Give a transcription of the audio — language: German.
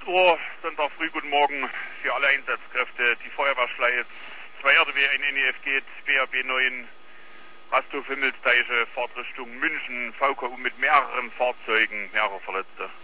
Uhr, Sonntag früh, guten Morgen für alle Einsatzkräfte. Die Feuerwehrschleife 2 RDW, ein NEF geht, BAB 9, Rasthof Himmelsteiche, Fahrtrichtung München, VKU mit mehreren Fahrzeugen, mehrere Verletzte.